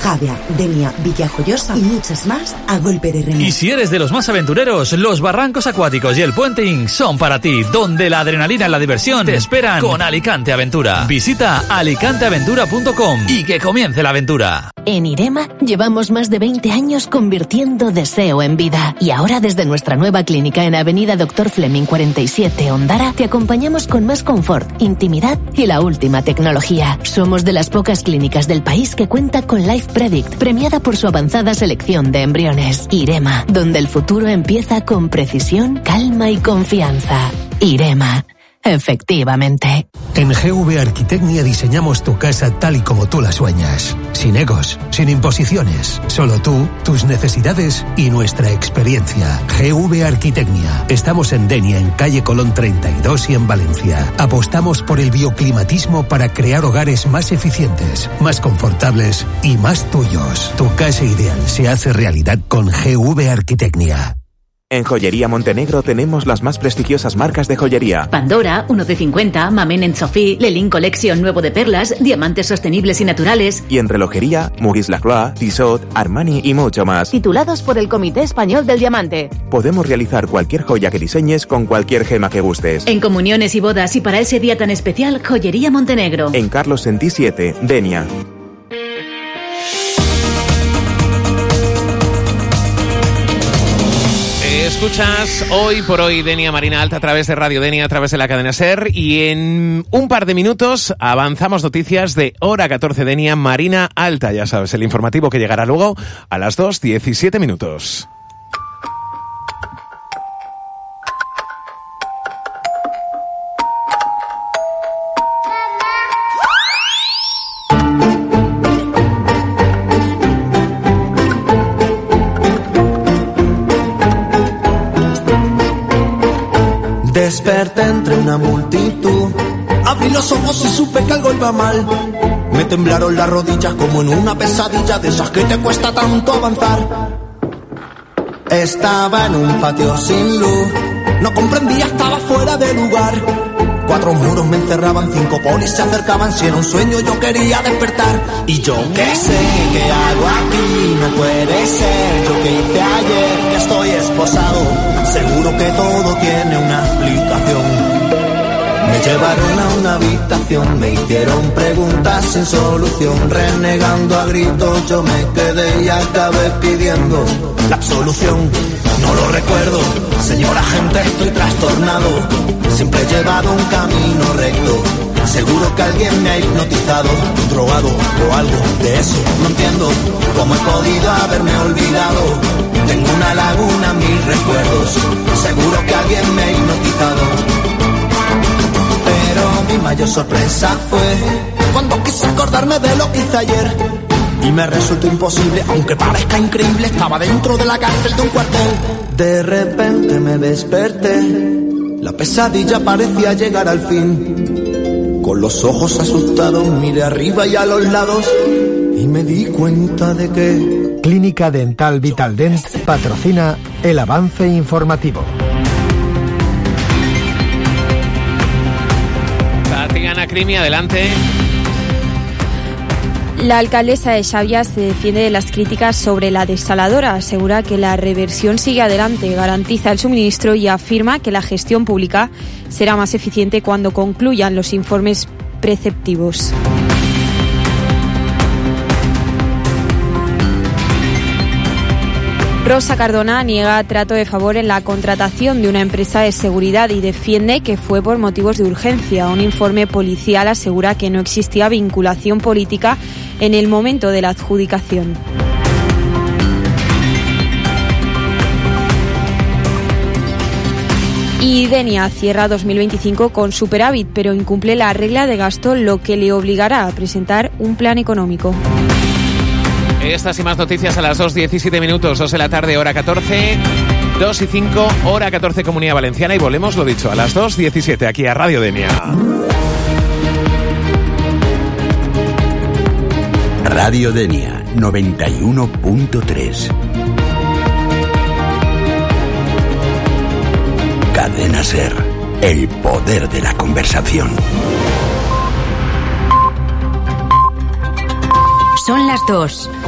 Javea, Denia, Villajoyosa y muchas más a golpe de remo. Y si eres de los más aventureros, los barrancos acuáticos y el puenting son para ti, donde la adrenalina y la diversión te esperan con Alicante Aventura. Visita alicanteaventura.com y que comience la aventura. En IREMA llevamos más de 20 años convirtiendo deseo en vida. Y ahora desde nuestra nueva clínica en Avenida Dr. Fleming 47, Ondara, te acompañamos con más confort, intimidad y la última tecnología. Somos de las pocas clínicas del país que cuenta con Life Predict, premiada por su avanzada selección de embriones. IREMA, donde el futuro empieza con precisión, calma y confianza. IREMA. Efectivamente. En GV Arquitecnia diseñamos tu casa tal y como tú la sueñas. Sin egos, sin imposiciones. Solo tú, tus necesidades y nuestra experiencia. GV Arquitecnia. Estamos en Denia, en calle Colón 32 y en Valencia. Apostamos por el bioclimatismo para crear hogares más eficientes, más confortables y más tuyos. Tu casa ideal se hace realidad con GV Arquitecnia. En Joyería Montenegro tenemos las más prestigiosas marcas de joyería. Pandora, 1 de 50, Mamen & Sophie, Lelin Collection nuevo de perlas, diamantes sostenibles y naturales. Y en relojería, Maurice Lacroix, Tissot, Armani y mucho más. Titulados por el Comité Español del Diamante. Podemos realizar cualquier joya que diseñes con cualquier gema que gustes. En comuniones y bodas y para ese día tan especial, Joyería Montenegro. En Carlos Sentí 7, Denia. Escuchas Hoy por Hoy Denia Marina Alta a través de Radio Denia, a través de la cadena SER, y en un par de minutos avanzamos noticias de Hora 14 Denia Marina Alta. Ya sabes, el informativo que llegará luego a las 2:17 minutos. Desperté entre una multitud, abrí los ojos y supe que algo iba mal. Me temblaron las rodillas como en una pesadilla de esas que te cuesta tanto avanzar. Estaba en un patio sin luz, no comprendía, estaba fuera de lugar. 4 muros me encerraban, 5 polis se acercaban. Si era un sueño yo quería despertar. Y yo qué sé, ¿qué hago aquí? No puede ser, yo que hice ayer, que estoy esposado. Seguro que todo tiene una explicación. Me llevaron a una habitación, me hicieron preguntas sin solución. Renegando a gritos yo me quedé y acabé pidiendo la absolución. No lo recuerdo, señor agente, estoy trastornado. Siempre he llevado un camino recto. Seguro que alguien me ha hipnotizado, drogado o algo de eso. No entiendo cómo he podido haberme olvidado. Tengo una laguna, mil recuerdos. Seguro que alguien me ha hipnotizado. Pero mi mayor sorpresa fue cuando quise acordarme de lo que hice ayer. Y me resultó imposible, aunque parezca increíble. Estaba dentro de la cárcel de un cuartel. De repente me desperté, la pesadilla parecía llegar al fin. Con los ojos asustados miré arriba y a los lados y me di cuenta de que... Clínica Dental Vitaldent patrocina el avance informativo. Tatiana Crimi, adelante. La alcaldesa de Xàbia se defiende de las críticas sobre la desaladora. Asegura que la reversión sigue adelante, garantiza el suministro y afirma que la gestión pública será más eficiente cuando concluyan los informes preceptivos. Rosa Cardona niega trato de favor en la contratación de una empresa de seguridad y defiende que fue por motivos de urgencia. Un informe policial asegura que no existía vinculación política en el momento de la adjudicación. Y Denia cierra 2025 con superávit, pero incumple la regla de gasto, lo que le obligará a presentar un plan económico. Estas y más noticias a las 2:17 minutos, 2 de la tarde, hora 14, 2:05, hora 14, Comunidad Valenciana, y volvemos, lo dicho, a las 2:17 aquí a Radio Denia. Radio Denia 91.3. Cadena SER, el poder de la conversación. Son las 2.